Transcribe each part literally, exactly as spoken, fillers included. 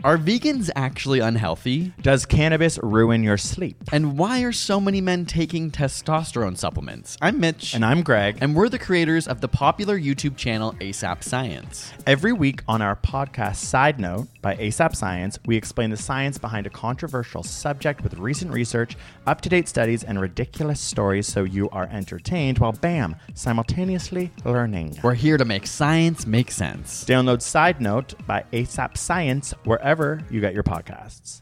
Are vegans actually unhealthy? Does cannabis ruin your sleep? And why are so many men taking testosterone supplements? I'm Mitch. And I'm Greg. And we're the creators of the popular YouTube channel ASAP Science. Every week on our podcast Side Note by ASAP Science, we explain the science behind a controversial subject with recent research, up-to-date studies, and ridiculous stories so you are entertained while, bam, simultaneously learning. We're here to make science make sense. Download Side Note by ASAP Science wherever you get your podcasts.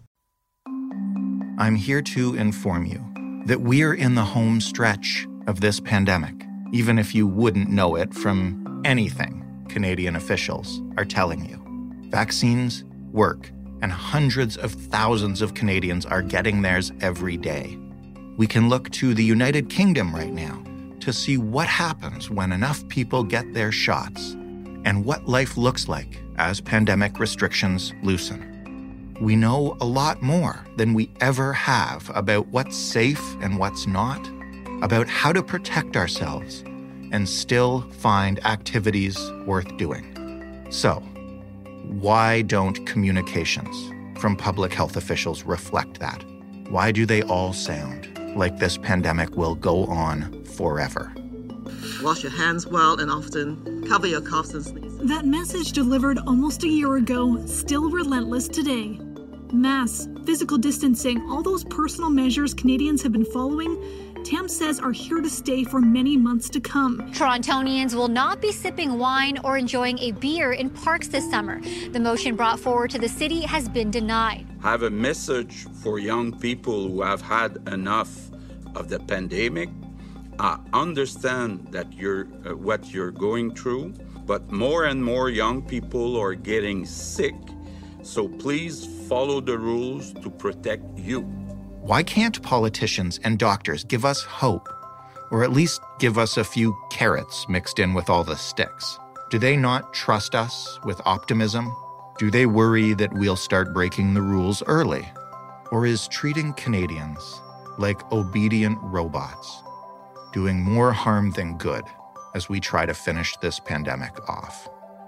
I'm here to inform you that we're in the home stretch of this pandemic, even if you wouldn't know it from anything Canadian officials are telling you. Vaccines work, and hundreds of thousands of Canadians are getting theirs every day. We can look to the United Kingdom right now to see what happens when enough people get their shots and what life looks like as pandemic restrictions loosen. We know a lot more than we ever have about what's safe and what's not, about how to protect ourselves and still find activities worth doing. So, why don't communications from public health officials reflect that? Why do they all sound like this pandemic will go on forever? Wash your hands well and often. Cover your coughs and sneezes. That message delivered almost a year ago, still relentless today. Masks, physical distancing, all those personal measures Canadians have been following, Tam says are here to stay for many months to come. Torontonians will not be sipping wine or enjoying a beer in parks this summer. The motion brought forward to the city has been denied. I have a message for young people who have had enough of the pandemic. I understand that you're uh, what you're going through, but more and more young people are getting sick. So please follow the rules to protect you. Why can't politicians and doctors give us hope, or at least give us a few carrots mixed in with all the sticks? Do they not trust us with optimism? Do they worry that we'll start breaking the rules early? Or is treating Canadians like obedient robots doing more harm than good as we try to finish this pandemic off?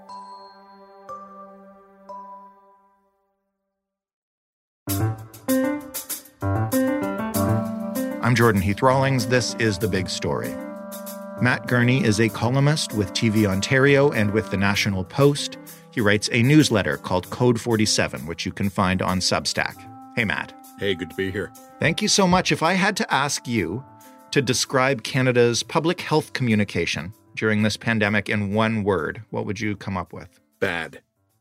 I'm Jordan Heath Rawlings. This is The Big Story. Matt Gurney is a columnist with T V Ontario and with the National Post. He writes a newsletter called Code forty-seven, which you can find on Substack. Hey, Matt. Hey, good to be here. Thank you so much. If I had to ask you to describe Canada's public health communication during this pandemic in one word, what would you come up with? Bad.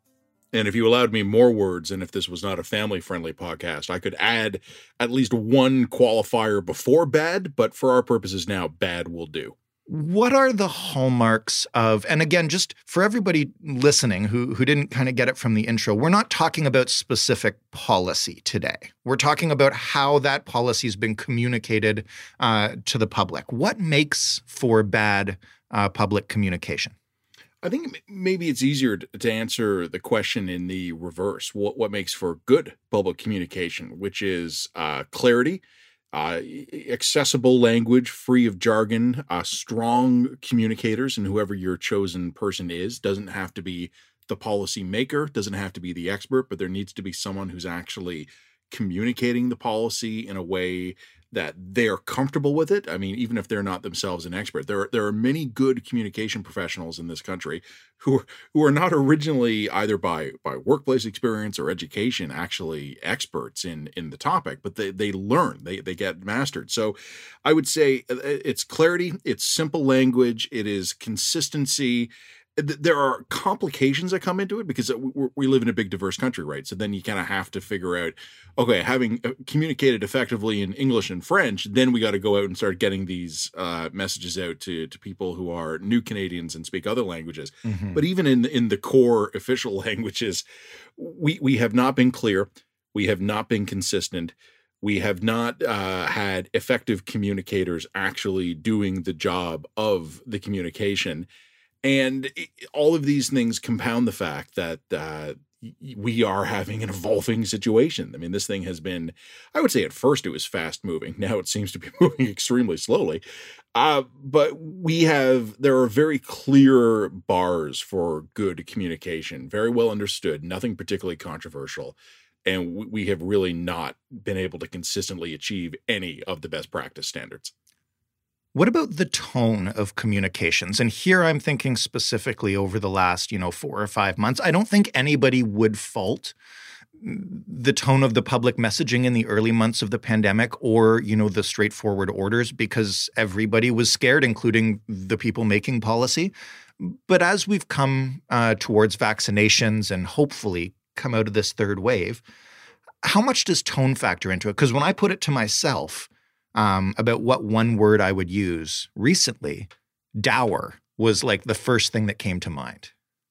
And if you allowed me more words, and if this was not a family-friendly podcast, I could add at least one qualifier before bad, but for our purposes now, bad will do. What are the hallmarks of, and again, just for everybody listening who, who didn't kind of get it from the intro, we're not talking about specific policy today. We're talking about how that policy has been communicated uh, to the public. What makes for bad uh, public communication? I think maybe it's easier to answer the question in the reverse. What what makes for good public communication, which is uh, clarity, uh, accessible language, free of jargon, uh, strong communicators, and whoever your chosen person is doesn't have to be the policy maker, doesn't have to be the expert, but there needs to be someone who's actually communicating the policy in a way that they're comfortable with it. I mean, even if they're not themselves an expert, there are, there are many good communication professionals in this country who are, who are not originally either by, by workplace experience or education actually experts in, in the topic, but they, they learn, they, they get mastered. So I would say it's clarity, it's simple language, it is consistency. There are complications that come into it because we live in a big, diverse country, right? So then you kind of have to figure out, okay, having communicated effectively in English and French, then we got to go out and start getting these uh, messages out to, to people who are new Canadians and speak other languages. Mm-hmm. But even in in the core official languages, we we have not been clear. We have not been consistent. We have not uh, had effective communicators actually doing the job of the communication. And all of these things compound the fact that uh, we are having an evolving situation. I mean, this thing has been, I would say at first it was fast moving. Now it seems to be moving extremely slowly. Uh, but we have, there are very clear bars for good communication, very well understood, nothing particularly controversial. And we have really not been able to consistently achieve any of the best practice standards. What about the tone of communications? And here I'm thinking specifically over the last, you know, four or five months. I don't think anybody would fault the tone of the public messaging in the early months of the pandemic or, you know, the straightforward orders because everybody was scared, including the people making policy. But as we've come uh, towards vaccinations and hopefully come out of this third wave, how much does tone factor into it? Because when I put it to myself, Um, about what one word I would use recently, dour was like the first thing that came to mind.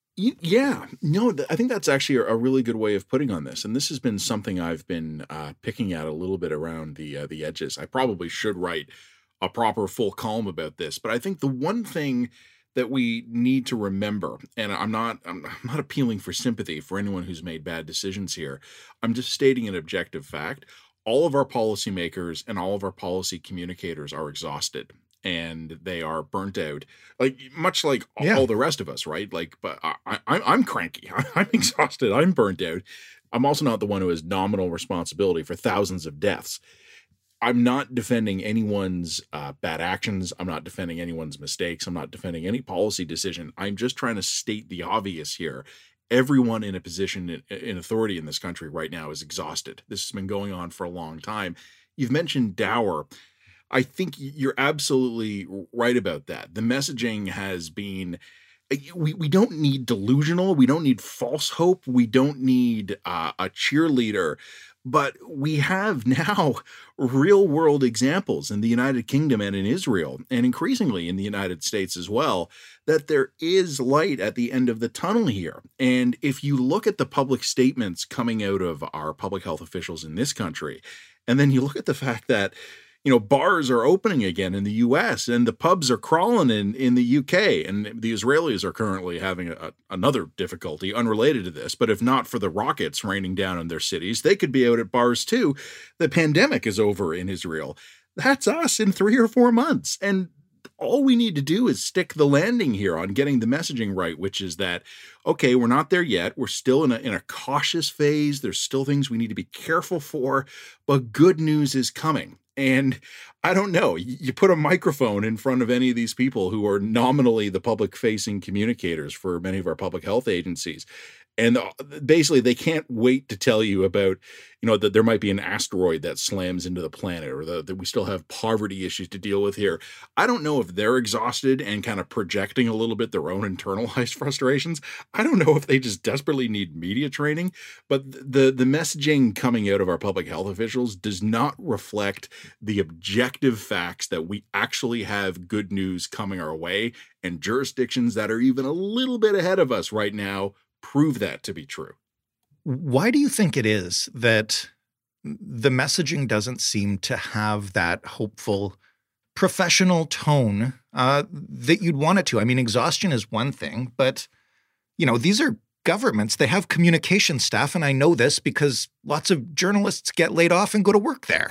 Yeah, no, I think that's actually a really good way of putting on this. And this has been something I've been uh, picking at a little bit around the uh, the edges. I probably should write a proper full column about this. But I think the one thing that we need to remember, and I'm not I'm not appealing for sympathy for anyone who's made bad decisions here. I'm just stating an objective fact. All of our policymakers and all of our policy communicators are exhausted and they are burnt out, like much like Yeah. all the rest of us, right? Like, but I, I, I'm cranky. I'm exhausted. I'm burnt out. I'm also not the one who has nominal responsibility for thousands of deaths. I'm not defending anyone's uh, bad actions. I'm not defending anyone's mistakes. I'm not defending any policy decision. I'm just trying to state the obvious here. Everyone in a position in, in authority in this country right now is exhausted. This has been going on for a long time. You've mentioned dour. I think you're absolutely right about that. The messaging has been, we, we don't need delusional. We don't need false hope. We don't need uh, a cheerleader. But we have now real world examples in the United Kingdom and in Israel, and increasingly in the United States as well, that there is light at the end of the tunnel here. And if you look at the public statements coming out of our public health officials in this country, and then you look at the fact that, you know, bars are opening again in the U S and the pubs are crawling in, in the U K, and the Israelis are currently having a, another difficulty unrelated to this. But if not for the rockets raining down in their cities, they could be out at bars too. The pandemic is over in Israel. That's us in three or four months. And all we need to do is stick the landing here on getting the messaging right, which is that, okay, we're not there yet. We're still in a, in a cautious phase. There's still things we need to be careful for, but good news is coming. And I don't know, you put a microphone in front of any of these people who are nominally the public-facing communicators for many of our public health agencies, and basically they can't wait to tell you about, you know, that there might be an asteroid that slams into the planet, or the, that we still have poverty issues to deal with here. I don't know if they're exhausted and kind of projecting a little bit their own internalized frustrations. I don't know if they just desperately need media training, but the, the messaging coming out of our public health officials does not reflect the objective facts that we actually have good news coming our way, and jurisdictions that are even a little bit ahead of us right now prove that to be true. Why do you think it is that the messaging doesn't seem to have that hopeful, professional tone uh, that you'd want it to? I mean, exhaustion is one thing, but, you know, these are governments. They have communication staff, and I know this because lots of journalists get laid off and go to work there.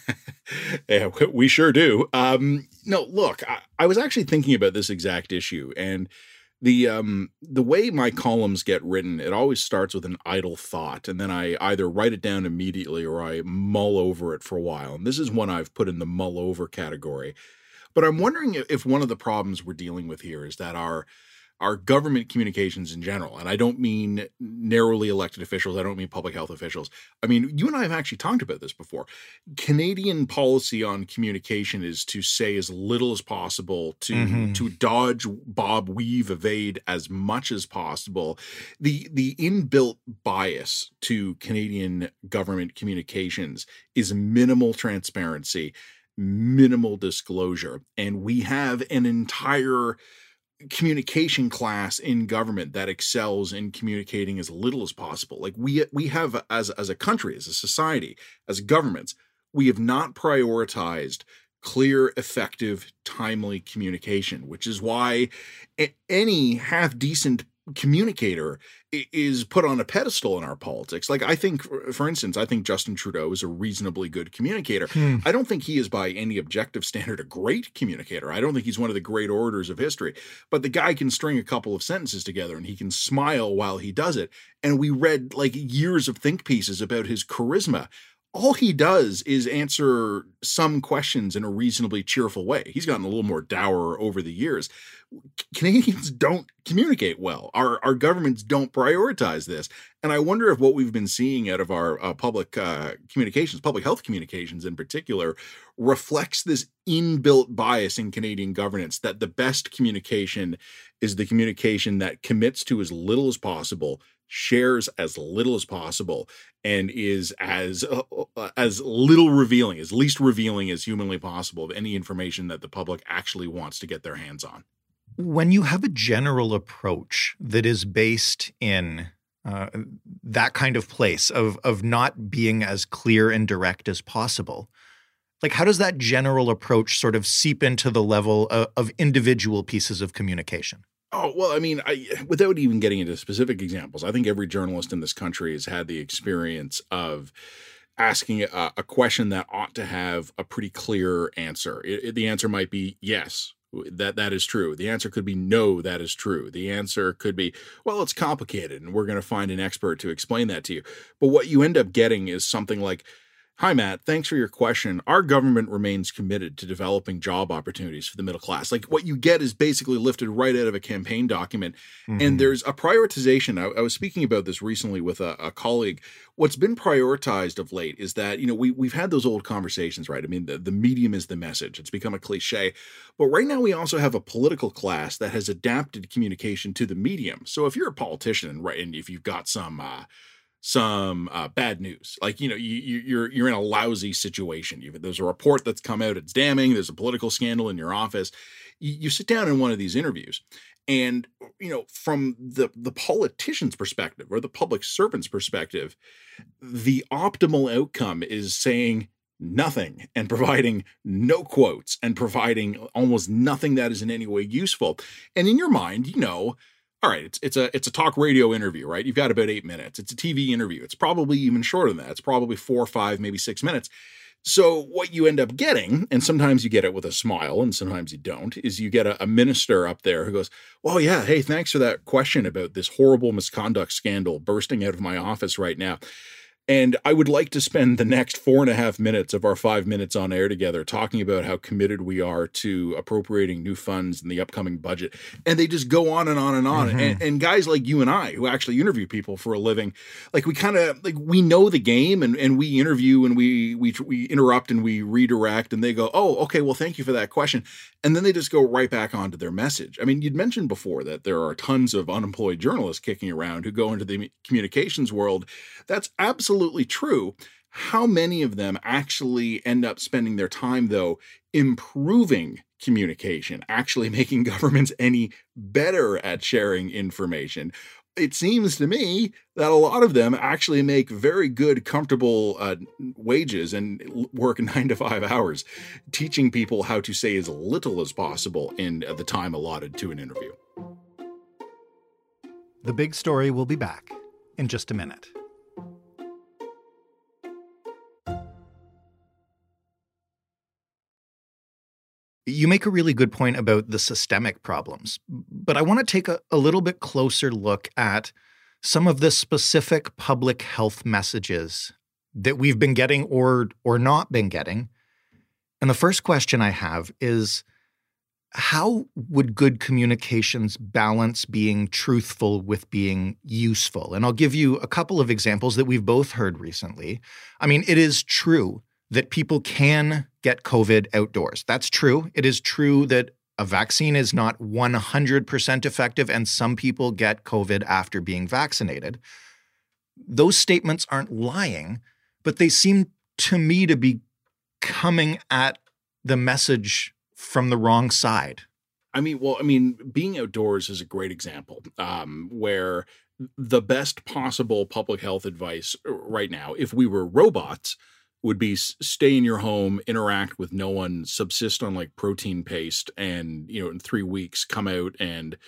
Yeah, we sure do. Um, no, look, I, I was actually thinking about this exact issue, and The um the way my columns get written, it always starts with an idle thought, and then I either write it down immediately or I mull over it for a while. And this is one I've put in the mull over category. But I'm wondering if one of the problems we're dealing with here is that our our government communications in general, and I don't mean narrowly elected officials, I don't mean public health officials. I mean, you and I have actually talked about this before. Canadian policy on communication is to say as little as possible, to mm-hmm. to dodge, bob, weave, evade as much as possible. The the inbuilt bias to Canadian government communications is minimal transparency, minimal disclosure, and we have an entire communication class in government that excels in communicating as little as possible. Like we we have as as a country, as a society, as governments, we have not prioritized clear, effective, timely communication, which is why any half decent communicator is put on a pedestal in our politics. Like, I think, for instance, I think Justin Trudeau is a reasonably good communicator. Hmm. I don't think he is by any objective standard a great communicator. I don't think he's one of the great orators of history, but the guy can string a couple of sentences together and he can smile while he does it. And we read like years of think pieces about his charisma. All he does is answer some questions in a reasonably cheerful way. He's gotten a little more dour over the years. Canadians don't communicate well. Our our governments don't prioritize this. And I wonder if what we've been seeing out of our uh, public uh, communications, public health communications in particular, reflects this inbuilt bias in Canadian governance that the best communication is the communication that commits to as little as possible, shares as little as possible, and is as uh, uh, as little revealing, as least revealing as humanly possible of any information that the public actually wants to get their hands on. When you have a general approach that is based in uh, that kind of place of of not being as clear and direct as possible, like how does that general approach sort of seep into the level of, of individual pieces of communication? Oh, well, I mean, I, without even getting into specific examples, I think every journalist in this country has had the experience of asking a, a question that ought to have a pretty clear answer. It, it, the answer might be yes, that that is true. The answer could be no, that is true. The answer could be, well, it's complicated and we're going to find an expert to explain that to you. But what you end up getting is something like, hi, Matt, thanks for your question. Our government remains committed to developing job opportunities for the middle class. Like what you get is basically lifted right out of a campaign document. Mm-hmm. And there's a prioritization. I, I was speaking about this recently with a, a colleague. What's been prioritized of late is that, you know, we, we've had those old conversations, right? I mean, the, the medium is the message. It's become a cliche. But right now we also have a political class that has adapted communication to the medium. So if you're a politician, right, and if you've got some uh, some uh, bad news, like, you know, you, you, you're you're in a lousy situation. You've, there's a report that's come out. It's damning. There's a political scandal in your office. You, you sit down in one of these interviews and, you know, from the, the politician's perspective or the public servant's perspective, the optimal outcome is saying nothing and providing no quotes and providing almost nothing that is in any way useful. And in your mind, you know, all right, it's it's a it's a talk radio interview, right? You've got about eight minutes. It's a T V interview. It's probably even shorter than that. It's probably four, five, maybe six minutes. So what you end up getting, and sometimes you get it with a smile and sometimes you don't, is you get a, a minister up there who goes, well, yeah, hey, thanks for that question about this horrible misconduct scandal bursting out of my office right now. And I would like to spend the next four and a half minutes of our five minutes on air together talking about how committed we are to appropriating new funds in the upcoming budget. And they just go on and on and on. Mm-hmm. And, and guys like you and I, who actually interview people for a living, like we kind of like we know the game and, and we interview and we, we, we interrupt and we redirect and they go, oh, okay, well, thank you for that question. And then they just go right back onto their message. I mean, you'd mentioned before that there are tons of unemployed journalists kicking around who go into the communications world. That's absolutely Absolutely true. How many of them actually end up spending their time, though, improving communication, actually making governments any better at sharing information? It seems to me that a lot of them actually make very good, comfortable uh, wages and work nine to five hours, teaching people how to say as little as possible in the time allotted to an interview. The Big Story will be back in just a minute. You make a really good point about the systemic problems, but I want to take a, a little bit closer look at some of the specific public health messages that we've been getting or or not been getting. And the first question I have is, how would good communications balance being truthful with being useful? And I'll give you a couple of examples that we've both heard recently. I mean, it is true that people can get COVID outdoors. That's true. It is true that a vaccine is not one hundred percent effective and some people get COVID after being vaccinated. Those statements aren't lying, but they seem to me to be coming at the message from the wrong side. I mean, well, I mean, being outdoors is a great example um, where the best possible public health advice right now, if we were robots, would be stay in your home, interact with no one, subsist on like protein paste, and, you know, in three weeks come out and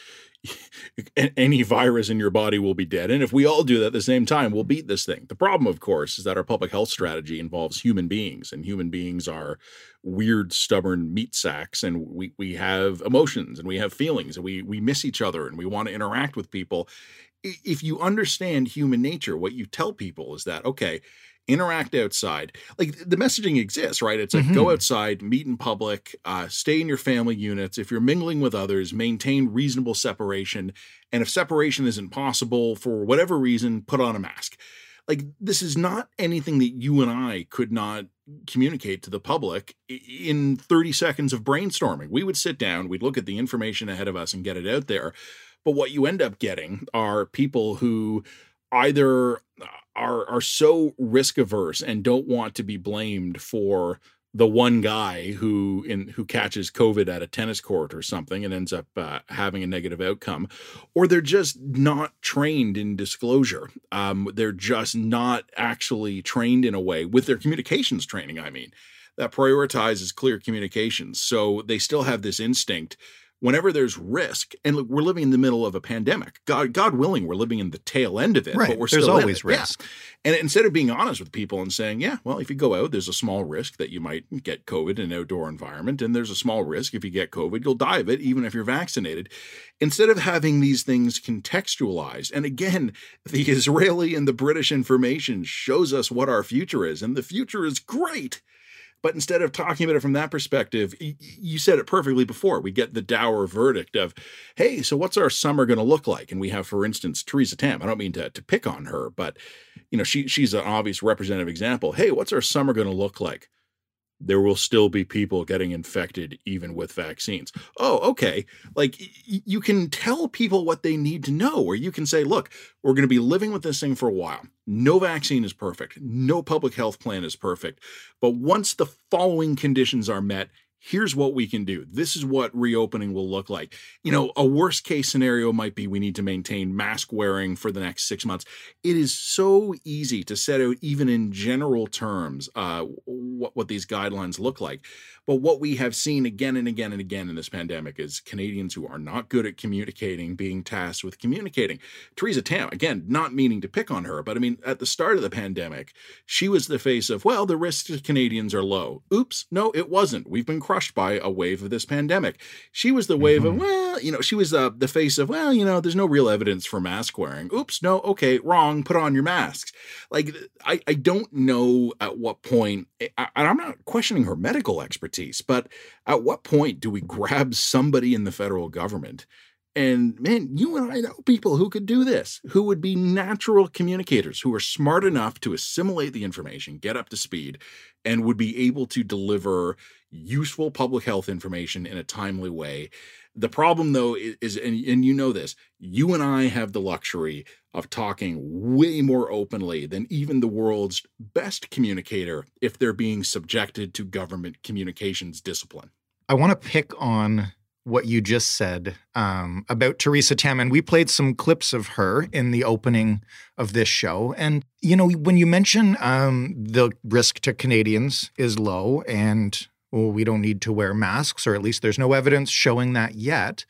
any virus in your body will be dead. And if we all do that at the same time, we'll beat this thing. The problem, of course, is that our public health strategy involves human beings, and human beings are weird, stubborn meat sacks. And we, we have emotions and we have feelings, and we, we miss each other and we want to interact with people. If you understand human nature, what you tell people is that, okay, interact outside. Like, the messaging exists, right? It's like, mm-hmm. go outside, meet in public, uh, stay in your family units. If you're mingling with others, maintain reasonable separation. And if separation isn't possible for whatever reason, put on a mask. Like, this is not anything that you and I could not communicate to the public in thirty seconds of brainstorming. We would sit down, we'd look at the information ahead of us and get it out there. But what you end up getting are people who either are are so risk averse and don't want to be blamed for the one guy who in who catches COVID at a tennis court or something and ends up uh, having a negative outcome, or they're just not trained in disclosure. Um, they're just not actually trained in a way with their communications training, I mean, that prioritizes clear communications. So they still have this instinct whenever there's risk, and look, we're living in the middle of a pandemic. God, God willing, we're living in the tail end of it, right. but we're there's still always in it. risk. Yeah. And instead of being honest with people and saying, yeah, well, if you go out, there's a small risk that you might get COVID in an outdoor environment, and there's a small risk if you get COVID, you'll die of it, even if you're vaccinated. Instead of having these things contextualized, and again, the Israeli and the British information shows us what our future is, and the future is great. But instead of talking about it from that perspective, you said it perfectly before. We get the dour verdict of, hey, so what's our summer going to look like? And we have, for instance, Theresa Tam. I don't mean to, to pick on her, but you know, she she's an obvious representative example. Hey, what's our summer going to look like? There will still be people getting infected even with vaccines. Oh, okay. Like, y- you can tell people what they need to know, or you can say, look, we're going to be living with this thing for a while. No vaccine is perfect. No public health plan is perfect. But once the following conditions are met, here's what we can do. This is what reopening will look like. You know, a worst case scenario might be we need to maintain mask wearing for the next six months. It is so easy to set out, even in general terms, uh, what, what these guidelines look like. But what we have seen again and again and again in this pandemic is Canadians who are not good at communicating being tasked with communicating. Theresa Tam, again, not meaning to pick on her, but I mean, at the start of the pandemic, she was the face of, well, the risks to Canadians are low. Oops, no, it wasn't. We've been crushed by a wave of this pandemic. She was the wave mm-hmm. of, well, you know, she was uh, the face of, well, you know, there's no real evidence for mask wearing. Oops, no, okay, wrong, put on your masks. Like, I, I don't know at what point, and I'm not questioning her medical expertise, but at what point do we grab somebody in the federal government? And man, you and I know people who could do this, who would be natural communicators, who are smart enough to assimilate the information, get up to speed, and would be able to deliver useful public health information in a timely way. The problem, though, is, and, and you know this, you and I have the luxury of talking way more openly than even the world's best communicator if they're being subjected to government communications discipline. I want to pick on what you just said um, about Theresa Tam, and we played some clips of her in the opening of this show. And, you know, when you mention um, the risk to Canadians is low and, well, we don't need to wear masks, or at least there's no evidence showing that yet,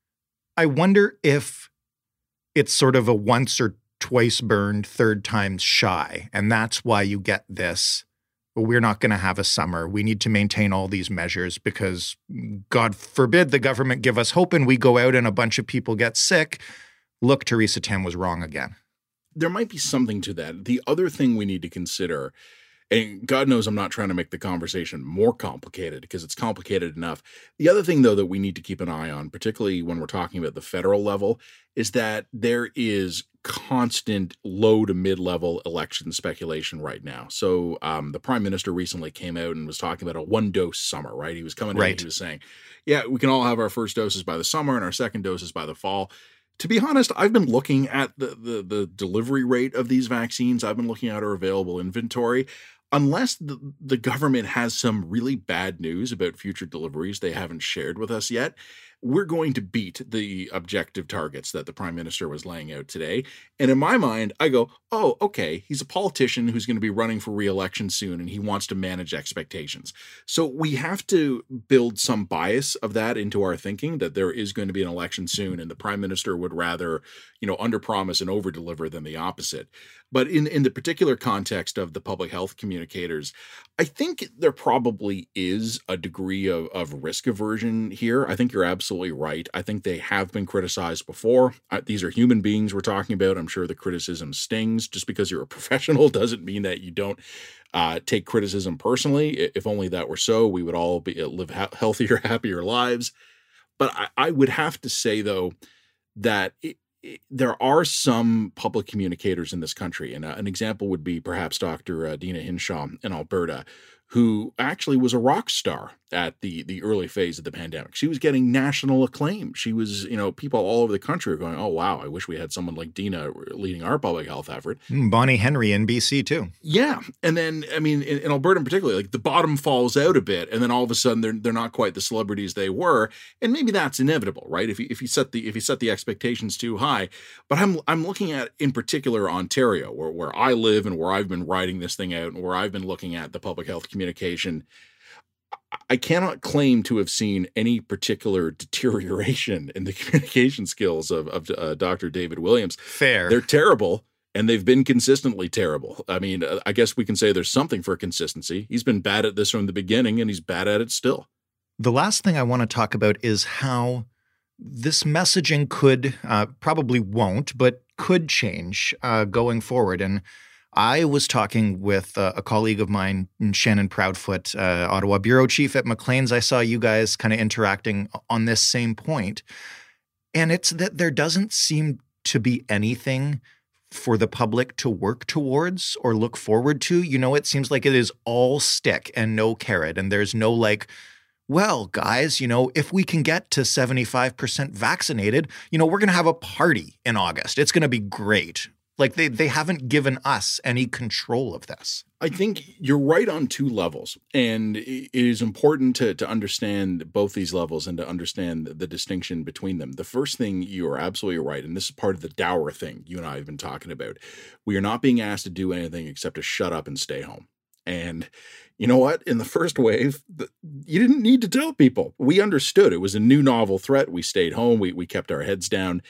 I wonder if it's sort of a once or twice burned, third time's shy. And that's why you get this, well, we're not going to have a summer. We need to maintain all these measures because, God forbid, the government give us hope and we go out and a bunch of people get sick. Look, Theresa Tam was wrong again. There might be something to that. The other thing we need to consider, and God knows I'm not trying to make the conversation more complicated because it's complicated enough. The other thing, though, that we need to keep an eye on, particularly when we're talking about the federal level, is that there is constant low to mid-level election speculation right now. So um, the prime minister recently came out and was talking about a one-dose summer, right? He was coming right. in and he was saying, yeah, we can all have our first doses by the summer and our second doses by the fall. To be honest, I've been looking at the, the, the delivery rate of these vaccines. I've been looking at our available inventory. Unless the, the government has some really bad news about future deliveries they haven't shared with us yet, we're going to beat the objective targets that the prime minister was laying out today. And in my mind, I go, oh, okay, he's a politician who's going to be running for re-election soon, and he wants to manage expectations. So we have to build some bias of that into our thinking, that there is going to be an election soon, and the prime minister would rather, you know, under-promise and over-deliver than the opposite. But in, in the particular context of the public health communicators, I think there probably is a degree of, of risk aversion here. I think you're absolutely right. I think they have been criticized before. Uh, these are human beings we're talking about. I'm sure the criticism stings. Just because you're a professional doesn't mean that you don't uh, take criticism personally. If only that were so, we would all be, live ha- healthier, happier lives. But I, I would have to say, though, that it, there are some public communicators in this country, and uh, an example would be perhaps Doctor Uh, Dina Hinshaw in Alberta, who actually was a rock star at the the early phase of the pandemic. She was getting national acclaim. She was, you know, people all over the country are going, oh, wow, I wish we had someone like Dina leading our public health effort. Bonnie Henry in B C too. Yeah. And then, I mean, in, in Alberta in particular, like the bottom falls out a bit, and then all of a sudden they're they're not quite the celebrities they were. And maybe that's inevitable, right? If you if you set the if you set the expectations too high. But I'm I'm looking at in particular Ontario, where, where I live and where I've been writing this thing out and where I've been looking at the public health communication. I cannot claim to have seen any particular deterioration in the communication skills of, of uh, Doctor David Williams. Fair. They're terrible, and they've been consistently terrible. I mean, I guess we can say there's something for consistency. He's been bad at this from the beginning, and he's bad at it still. The last thing I want to talk about is how this messaging could, uh, probably won't, but could change uh, going forward. And I was talking with uh, a colleague of mine, Shannon Proudfoot, uh, Ottawa bureau chief at Maclean's. I saw you guys kind of interacting on this same point. And it's that there doesn't seem to be anything for the public to work towards or look forward to. You know, it seems like it is all stick and no carrot. And there's no like, well, guys, you know, if we can get to seventy-five percent vaccinated, you know, we're going to have a party in August. It's going to be great. Like they they haven't given us any control of this. I think you're right on two levels, and it is important to to understand both these levels and to understand the distinction between them. The first thing, you are absolutely right, and this is part of the dour thing you and I have been talking about. We are not being asked to do anything except to shut up and stay home. And you know what? In the first wave, you didn't need to tell people. We understood it was a new novel threat. We stayed home. We we kept our heads down,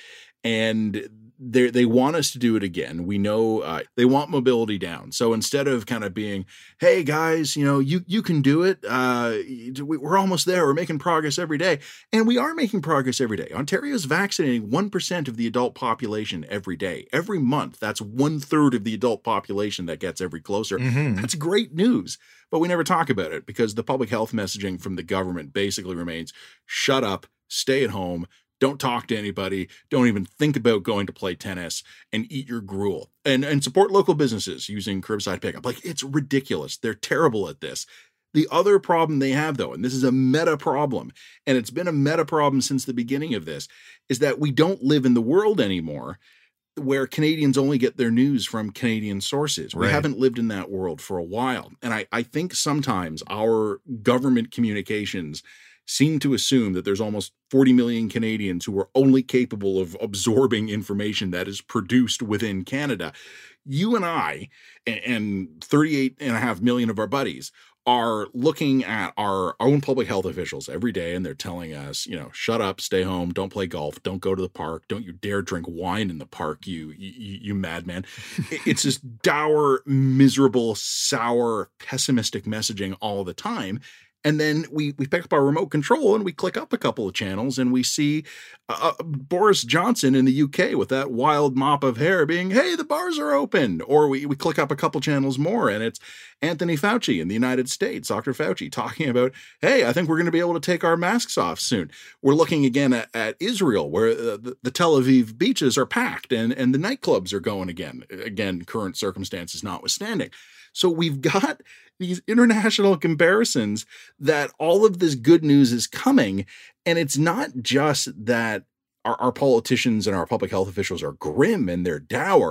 and They they want us to do it again. We know uh, they want mobility down. So instead of kind of being, hey guys, you know, you you can do it. Uh, we're almost there. We're making progress every day, and we are making progress every day. Ontario is vaccinating one percent of the adult population every day, every month. That's one third of the adult population that gets every closer. Mm-hmm. That's great news, but we never talk about it because the public health messaging from the government basically remains: shut up, stay at home. Don't talk to anybody. Don't even think about going to play tennis, and eat your gruel. And and support local businesses using curbside pickup. Like, it's ridiculous. They're terrible at this. The other problem they have, though, and this is a meta problem, and it's been a meta problem since the beginning of this, is that we don't live in the world anymore where Canadians only get their news from Canadian sources. We Right. haven't lived in that world for a while. And I, I think sometimes our government communications seem to assume that there's almost forty million Canadians who are only capable of absorbing information that is produced within Canada. You and I and thirty-eight and a half million of our buddies are looking at our own public health officials every day, and they're telling us, you know, shut up, stay home, don't play golf, don't go to the park, don't you dare drink wine in the park, you you, you madman. It's this dour, miserable, sour, pessimistic messaging all the time. And then we we pick up our remote control and we click up a couple of channels and we see uh, Boris Johnson in the U K with that wild mop of hair being, hey, the bars are open. Or we, we click up a couple channels more and it's Anthony Fauci in the United States, Doctor Fauci, talking about, hey, I think we're going to be able to take our masks off soon. We're looking again at, at Israel, where the, the Tel Aviv beaches are packed and, and the nightclubs are going again. Again, current circumstances notwithstanding. So we've got these international comparisons that all of this good news is coming. And it's not just that our, our politicians and our public health officials are grim and they're dour,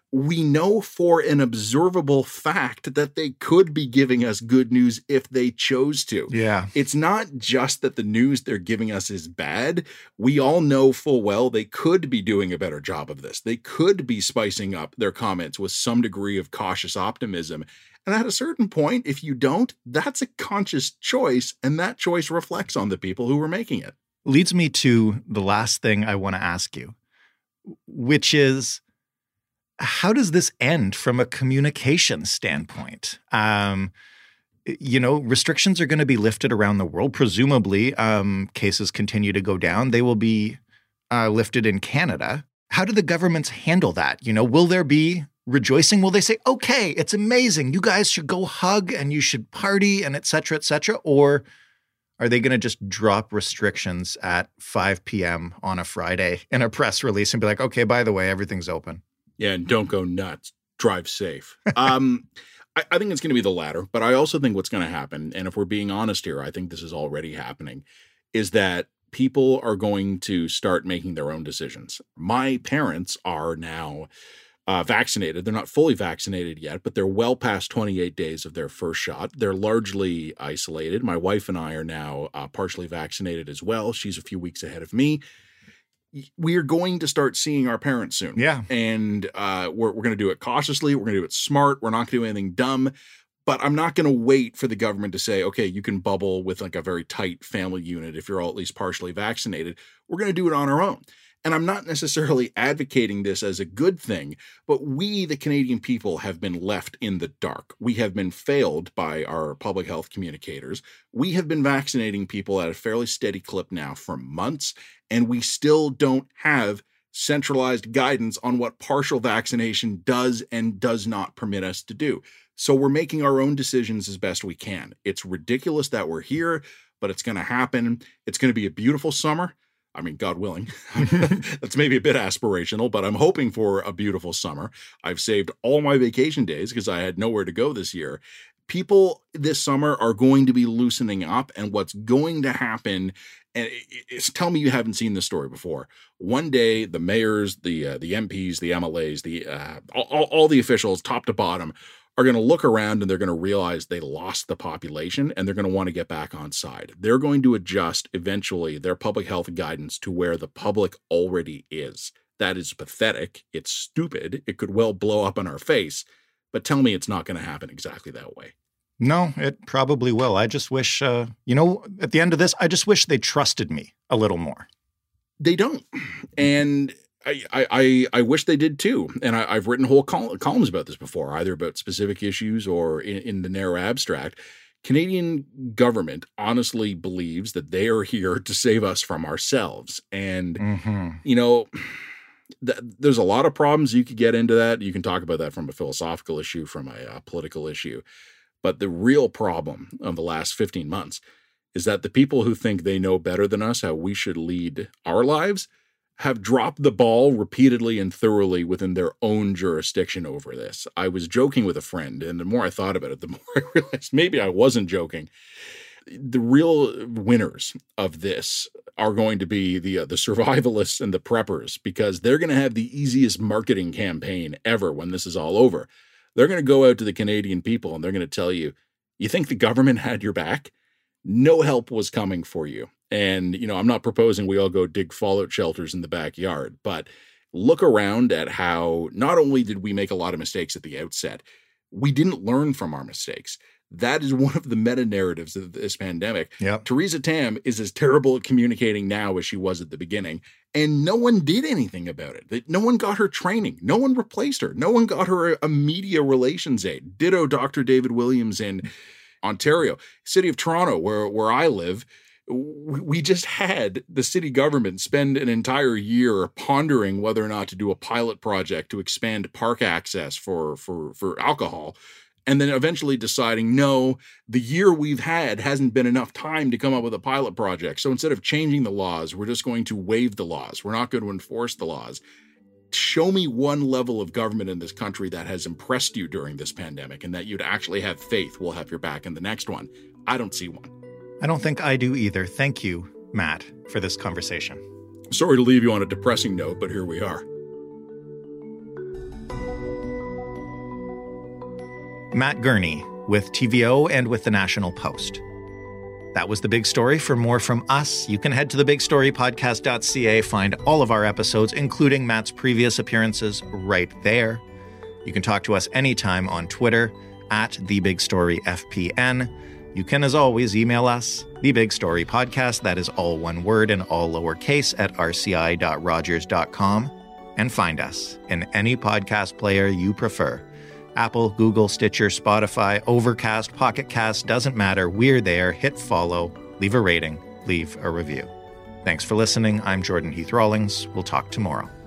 we know for an observable fact that they could be giving us good news if they chose to. Yeah. It's not just that the news they're giving us is bad. We all know full well they could be doing a better job of this. They could be spicing up their comments with some degree of cautious optimism. And at a certain point, if you don't, that's a conscious choice, and that choice reflects on the people who are making it. Leads me to the last thing I want to ask you, which is, how does this end from a communication standpoint? Um, you know, restrictions are going to be lifted around the world. Presumably, um, cases continue to go down. They will be uh, lifted in Canada. How do the governments handle that? You know, will there be rejoicing? Will they say, okay, it's amazing, you guys should go hug and you should party and et cetera, et cetera? Or are they going to just drop restrictions at five p.m. on a Friday in a press release and be like, okay, by the way, everything's open? Yeah, and don't go nuts. Drive safe. Um, I, I think it's going to be the latter, but I also think what's going to happen, and if we're being honest here, I think this is already happening, is that people are going to start making their own decisions. My parents are now uh, vaccinated. They're not fully vaccinated yet, but they're well past twenty-eight days of their first shot. They're largely isolated. My wife and I are now uh, partially vaccinated as well. She's a few weeks ahead of me. We are going to start seeing our parents soon. Yeah. And uh, we're, we're going to do it cautiously. We're going to do it smart. We're not going to do anything dumb. But I'm not going to wait for the government to say, okay, you can bubble with like a very tight family unit if you're all at least partially vaccinated. We're going to do it on our own. And I'm not necessarily advocating this as a good thing, but we, the Canadian people, have been left in the dark. We have been failed by our public health communicators. We have been vaccinating people at a fairly steady clip now for months, and we still don't have centralized guidance on what partial vaccination does and does not permit us to do. So we're making our own decisions as best we can. It's ridiculous that we're here, but it's going to happen. It's going to be a beautiful summer. I mean, God willing. That's maybe a bit aspirational, but I'm hoping for a beautiful summer. I've saved all my vacation days because I had nowhere to go this year. People this summer are going to be loosening up, and what's going to happen, and it's, tell me you haven't seen this story before. One day, the mayors, the uh, the M Ps, the M L As, the uh, all, all the officials, top to bottom, are going to look around and they're going to realize they lost the population, and they're going to want to get back on side. They're going to adjust eventually their public health guidance to where the public already is. That is pathetic. It's stupid. It could well blow up in our face. But tell me it's not going to happen exactly that way. No, it probably will. I just wish, uh, you know, at the end of this, I just wish they trusted me a little more. They don't. And I, I, I wish they did too. And I, I've written whole col- columns about this before, either about specific issues or in, in the narrow abstract. Canadian government honestly believes that they are here to save us from ourselves. And, mm-hmm. you know, th- there's a lot of problems. You could get into that. You can talk about that from a philosophical issue, from a uh, political issue. But the real problem of the last fifteen months is that the people who think they know better than us how we should lead our lives have dropped the ball repeatedly and thoroughly within their own jurisdiction over this. I was joking with a friend, and the more I thought about it, the more I realized maybe I wasn't joking. The real winners of this are going to be the uh, the survivalists and the preppers, because they're going to have the easiest marketing campaign ever when this is all over. They're going to go out to the Canadian people and they're going to tell you, you think the government had your back? No help was coming for you. And, you know, I'm not proposing we all go dig fallout shelters in the backyard, but look around at how not only did we make a lot of mistakes at the outset, we didn't learn from our mistakes. That is one of the meta-narratives of this pandemic. Yep. Theresa Tam is as terrible at communicating now as she was at the beginning, and no one did anything about it. No one got her training. No one replaced her. No one got her a media relations aide. Ditto Doctor David Williams in Ontario. City of Toronto, where, where I live, we just had the city government spend an entire year pondering whether or not to do a pilot project to expand park access for, for, for alcohol, and then eventually deciding, no, the year we've had hasn't been enough time to come up with a pilot project. So instead of changing the laws, we're just going to waive the laws. We're not going to enforce the laws. Show me one level of government in this country that has impressed you during this pandemic and that you'd actually have faith we'll have your back in the next one. I don't see one. I don't think I do either. Thank you, Matt, for this conversation. Sorry to leave you on a depressing note, but here we are. Matt Gurney with T V O and with the National Post. That was The Big Story. For more from us, you can head to the big story podcast dot c a, find all of our episodes, including Matt's previous appearances, right there. You can talk to us anytime on Twitter, at The Big Story F P N. You can, as always, email us, The Big Story Podcast, that is all one word and all lowercase, at r c i dot rogers dot com, and find us in any podcast player you prefer. Apple, Google, Stitcher, Spotify, Overcast, Pocket Cast, doesn't matter. We're there. Hit follow, leave a rating, leave a review. Thanks for listening. I'm Jordan Heath Rawlings. We'll talk tomorrow.